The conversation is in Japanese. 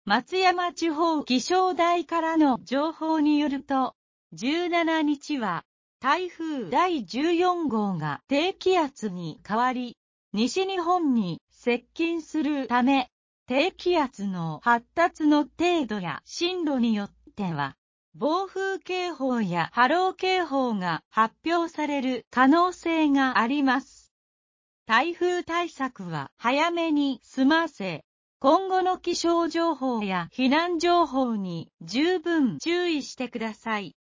松山地方気象台からの情報によると、17日は台風第14号が低気圧に変わり、西日本に接近するため、低気圧の発達の程度や進路によっては、暴風警報や波浪警報が発表される可能性があります。台風対策は早めに済ませ、今後の気象情報や避難情報に十分注意してください。